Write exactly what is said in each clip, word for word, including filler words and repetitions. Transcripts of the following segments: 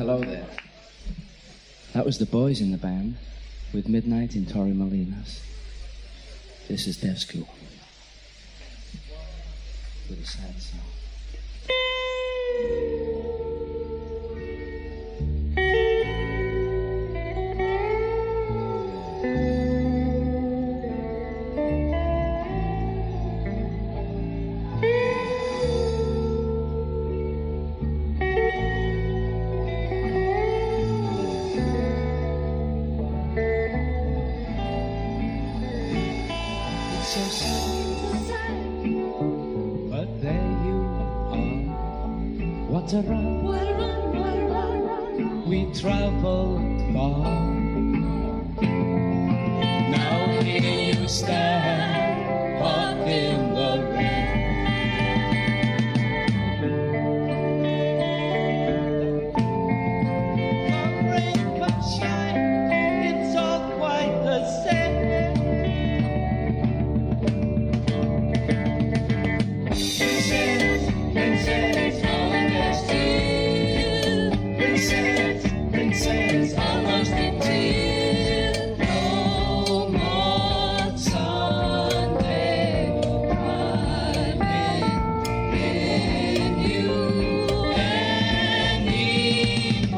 Hello there. That was the boys in the band with Midnight in Torremolinos. This is Dev School with a sad song. What a run, what a run, what a run, run. We traveled far. Now here you stand, up in the rain. Come rain, come shine, it's all quite the same. Princess, princess, princess, almost in tears. No more Sunday crying in you anymore.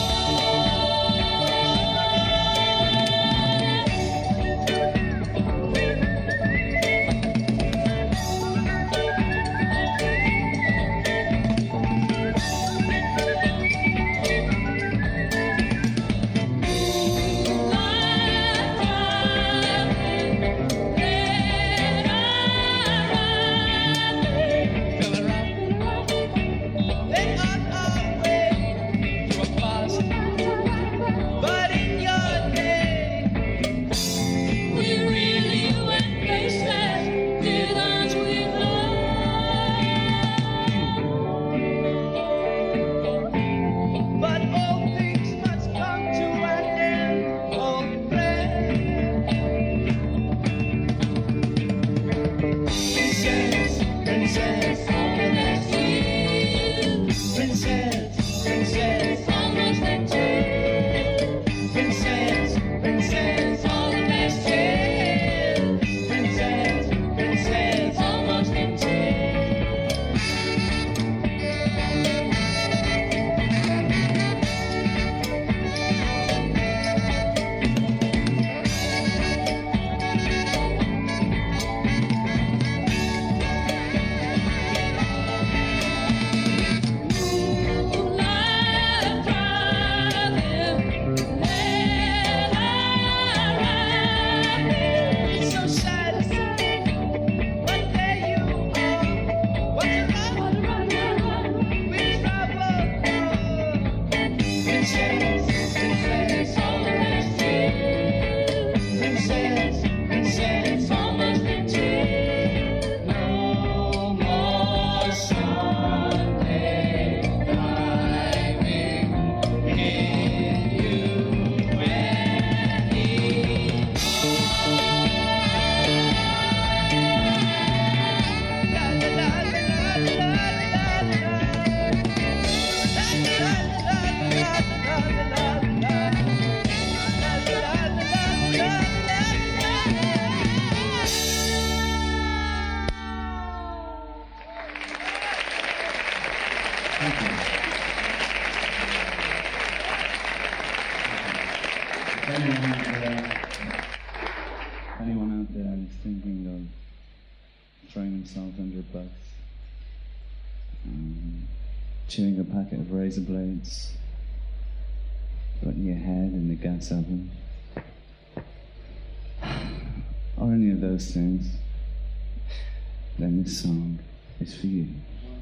Anyone out there, anyone out there is thinking of throwing himself under a bus, um, chewing a packet of razor blades, putting your head in the gas oven, or any of those things, then this song is for you.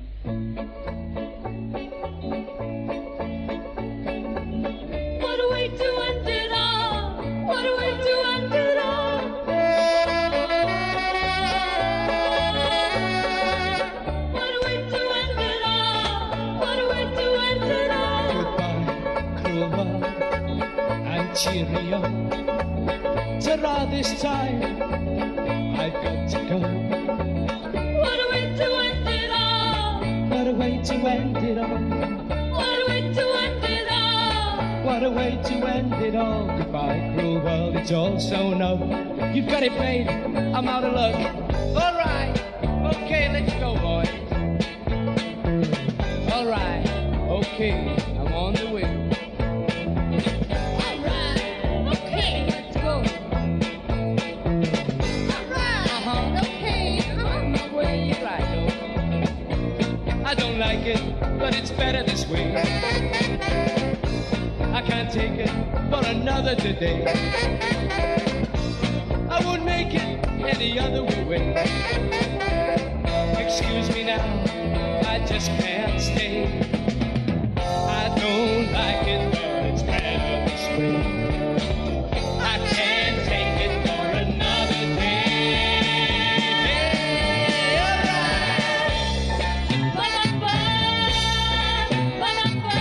What a way to end it all! What a way to end it all! What a way to end it all! What a way to end it all! Goodbye, cruel world, and cheerio. Ta-ra this time, I've got to go. What a way to end it all! What a way to end it all. What a way to end it all! It's all sewn up. You've got it made. I'm out of luck. All right. Okay, let's go, boys. All right. Okay, I'm on the way. All right, okay, let's go. All right, Uh-huh. okay, I'm on my way. Right, though. I don't like it, but it's better this way. I can't take it for another today. I won't make it any other way. Excuse me now, I just can't stay. I don't like it, but it's better this way. I can't take it for another day. All right. Ba-da-ba, ba-da-ba,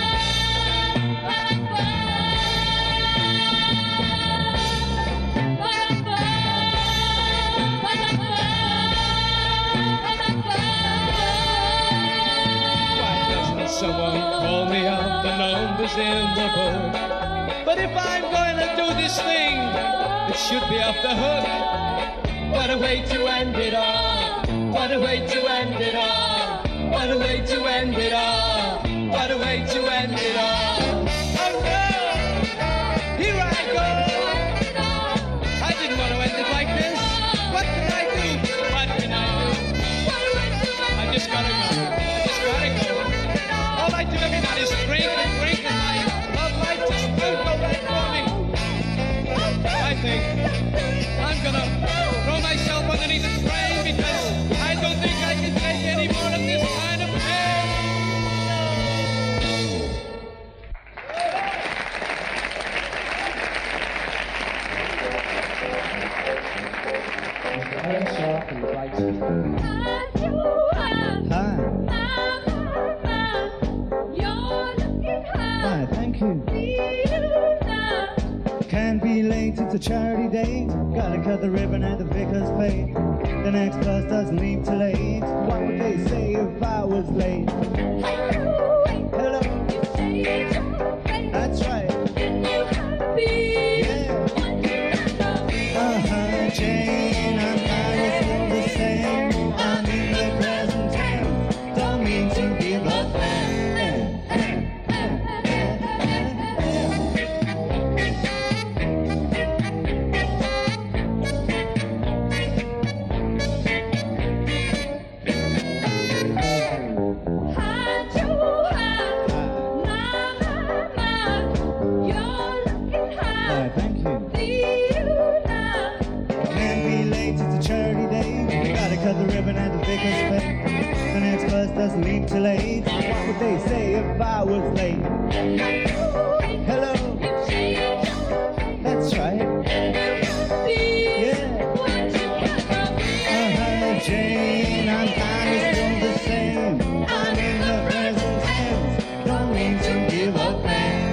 Why doesn't someone call me up? The number's in the book. But if I'm going to do this thing, it should be off the hook. What a way to end it all. What a way to end it all. What a way to end it all. What a way to end it all. Oh no! Here I go! I didn't want to end it like this. What can I do? What can I do? I just gotta go. I just gotta go. All I do every night is drink and drink and my love life just won't go right for me. I think I'm gonna throw myself underneath the train because I don't think I can take any more of this kind of pain. Hi. Hi, thank you. Can't be late, it's a charity date. Gotta cut the ribbon at the vicar's plate. The next bus doesn't leave till late. What would they say if I was late? Hello, that's right. Yeah. Uh-huh, Jane, I'm kinda still the same. I'm in the present tense. Don't mean to give up. Hi, thank you. Can't be late, it's a charity day. Gotta cut the ribbon at the vicar's plate. The next bus doesn't leave till eight. What would they say if I was late? Hello, that's right. Yeah. Uh-huh, Jane, I'm kinda still the same. I'm in the present tense. Don't mean to give up.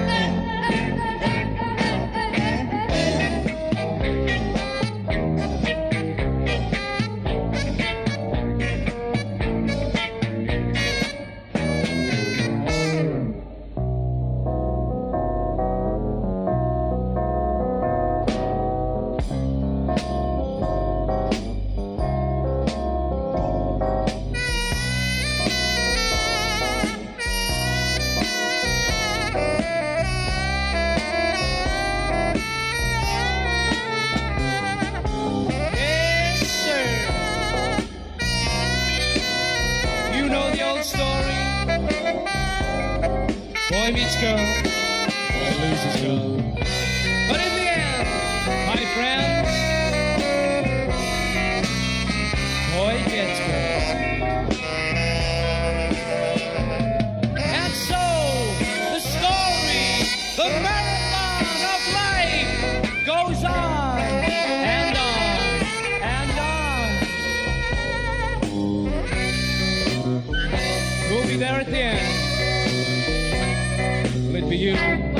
Yes, sir. You know the old story. Boy meets girl, boy loses girl. But in the end, my friends, boy gets girl. And so, the story, the marathon of life goes on and on and on. We'll be there at the end. Will it be you or me?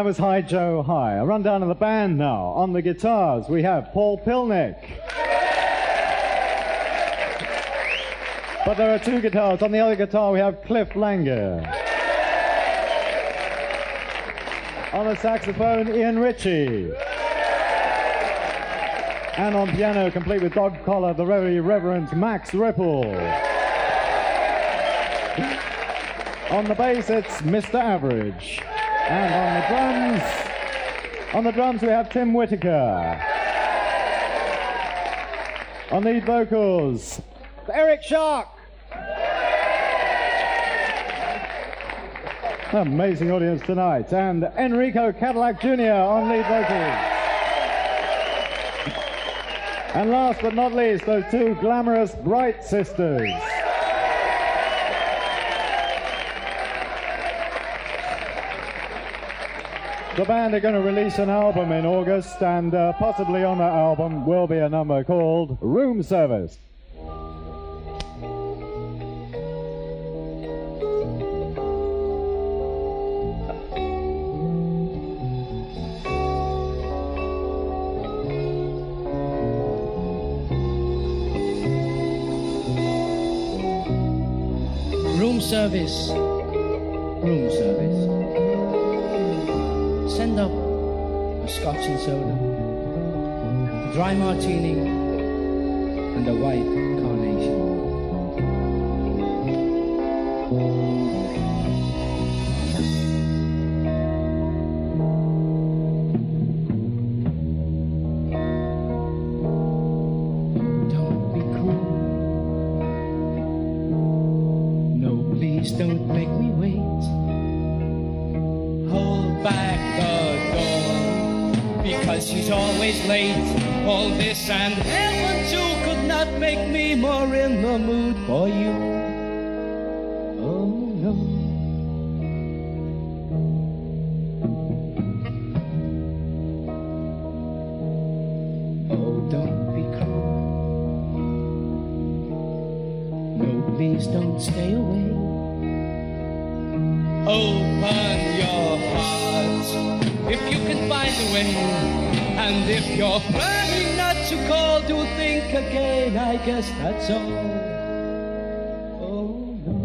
that was Hi Joe Hi. A rundown of the band now. On the guitars, we have Paul Pilnick. But there are two guitars. On the other guitar, we have Cliff Langer. On the saxophone, Ian Ritchie. And on piano, complete with dog collar, the very Reverend Max Ripple. On the bass, it's Mister Average. And on the drums, on the drums we have Tim Whitaker. On lead vocals, Eric Shark. Amazing audience tonight. And Enrico Cadillac Junior on lead vocals. And last but not least, those two glamorous Bright sisters. The band are going to release an album in August, and uh, possibly on that album will be a number called Room Service. Room service. Room service. Send up a scotch and soda, a dry martini, and a white carnation. Don't be cruel. No, please don't make me wait. Hold back the door, because she's always late. All this and heaven too could not make me more in the mood for you. Oh no. Oh, don't be cruel. No, please don't stay away. Open your heart if you can find a way. And if you're planning not to call, do think again. I guess that's all. Oh no.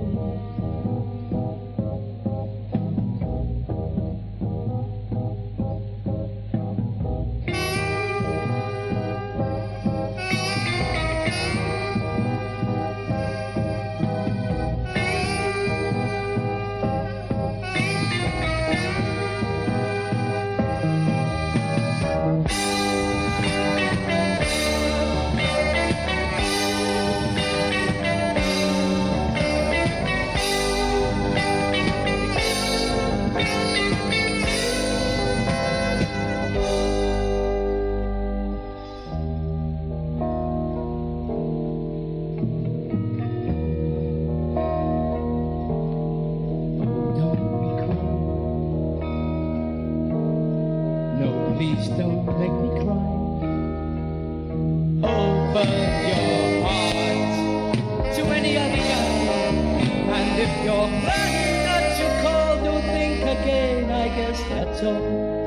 Please don't make me cry. Open your heart to any other guy. And if you're planning not to call, do think again. I guess that's all.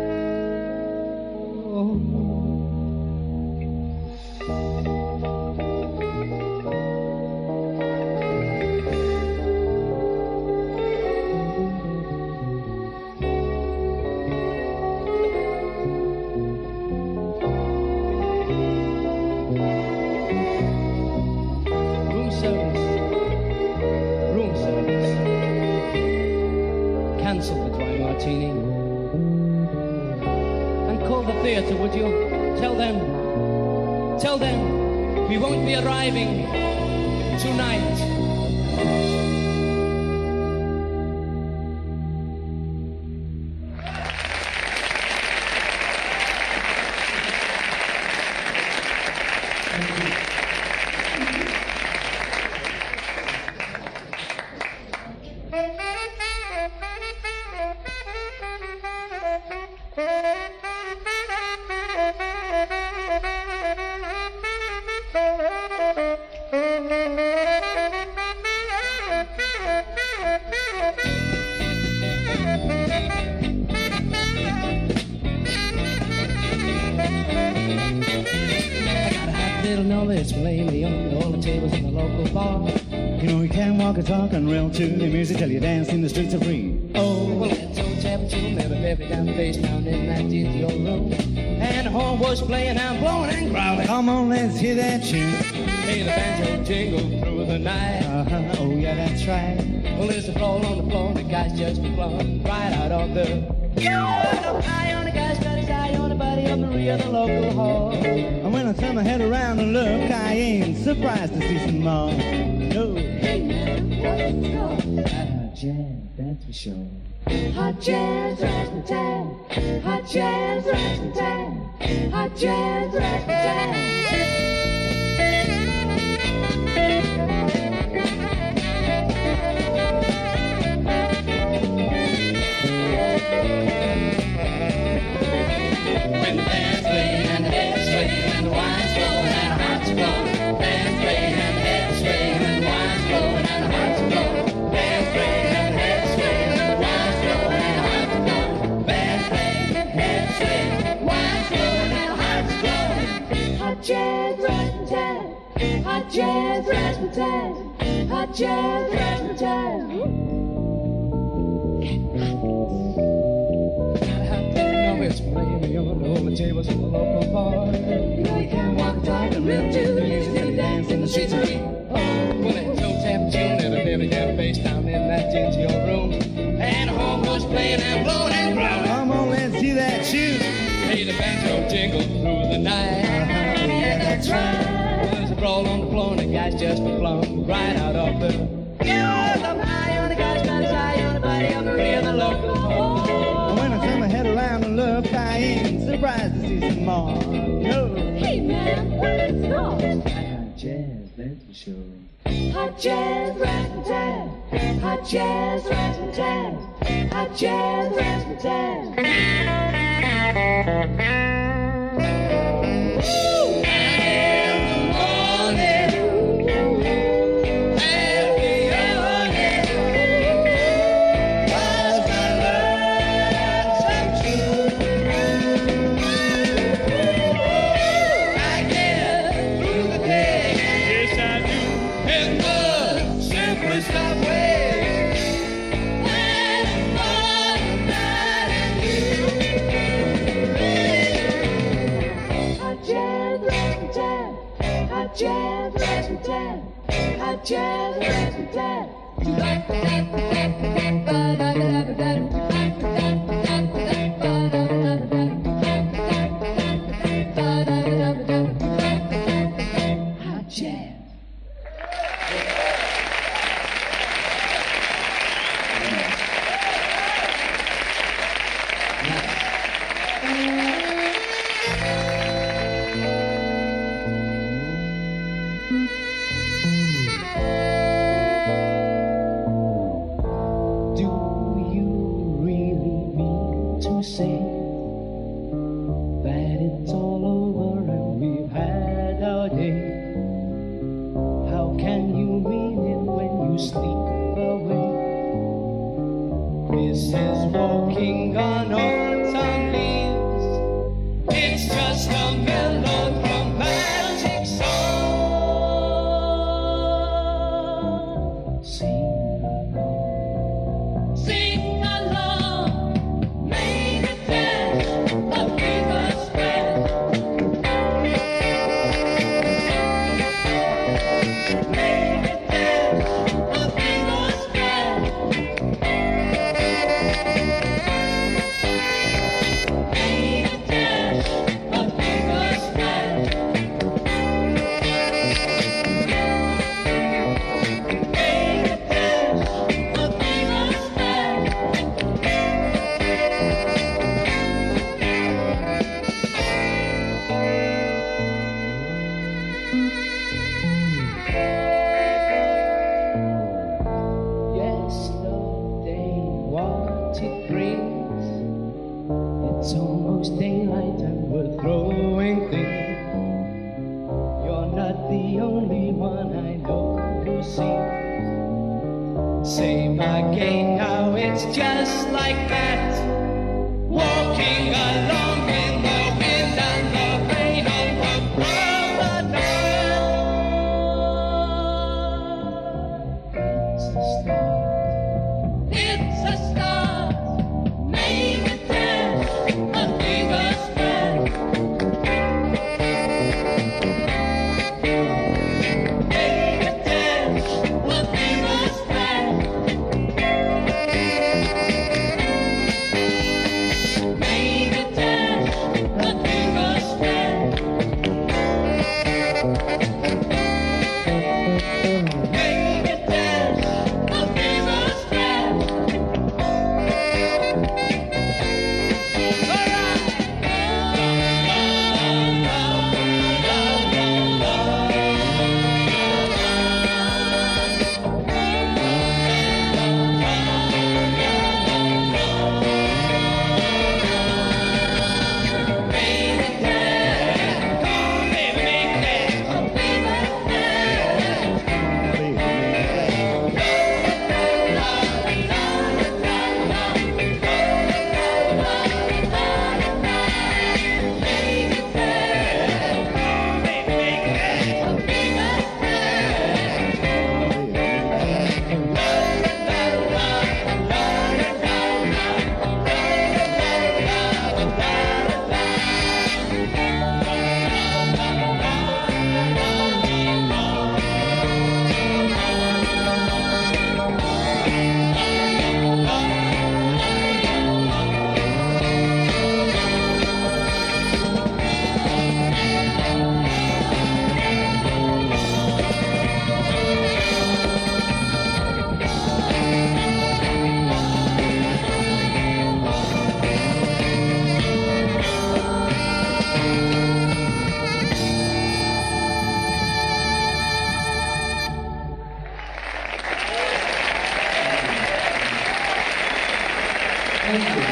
Oh. Cancel the dry martini and call the theatre, would you? Tell them, tell them we won't be arriving tonight. Thank you. I got a hot little number, it's playing me on all the tables in the local bar. You know you can walk and talk and rail to the music till you dance in the streets are free. Oh, well, it's old tap tune, every baby down the bass down in that dingy old room. And the horn was playing, I'm blowing and growling. Come on, let's hear that tune. Hey, the banjo jingle through the night. Uh-huh, oh yeah, that's right. Well, there's a brawl on the floor, the guy's just flung right out of the... Yeah, eye on the guy's got his eye on the body of the rear of the local hall. And when I turn my head around and look, I ain't surprised to see some more. No. Hey man, what's it called? Hot jazz, that's for sure. Hot jazz, razzmatazz. Hot jazz, razzmatazz. Hot jazz, razzmatazz. When the band's playing and the head's swaying and the wine's flowing and the heart's flowing. Band's playing and the head's swaying and the wine's flowing and the heart's flowing. Band's playing and the head's swaying and the wine's flowing and the heart's flowing. Band's playing and the head's swaying, wine's flowing and the heart's flowing. Hot jazz, razzmatazz. Hot jazz, razzmatazz. Hot jazz, razzmatazz. It's playing me on all the tables in the local bar. You know you can walk and talk and rip to the music till you dance in the streets of free. Oh, well, it's old tap tune and a baby down bass down in that dingy old room. And the horn was playing and blowing and growling. Come on, let's hear that tune. Hey, the banjo jingled through the night. Uh-huh, oh yeah, that's right. Well, there's a brawl on the floor and the guy's just flung right out of the... Yeah, the eye on the guy's got his eye on the body of the rear of the local hall. And when I turn my head around and look, I ain't surprised to see some more. No. Hey man, what's it called? Hot jazz, that's for sure. Hot jazz, razzmatazz. Hot jazz, razzmatazz. Hot jazz, razzmatazz. Woo! Jazz, razzmatazz, hot jazz, razzmatazz. Hot jazz. Walking along in the wind and the rain. Thank you.